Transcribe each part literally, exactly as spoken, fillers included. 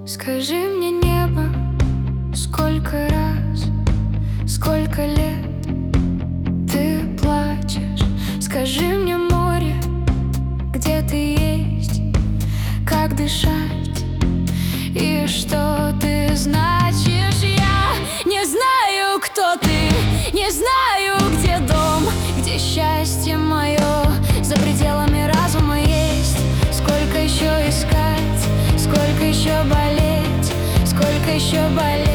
Скажи мне, небо, сколько раз, сколько лет ты плачешь? Скажи мне, море, где ты есть, как дышать и что ты значишь? Я не знаю, кто ты, не знаю, где дом, где счастье мое, за пределами разума есть. Сколько еще искать, сколько еще болеть, сколько еще болеть.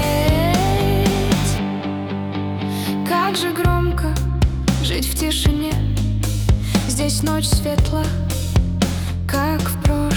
Как же громко жить в тишине, здесь ночь светла, как в прошлом.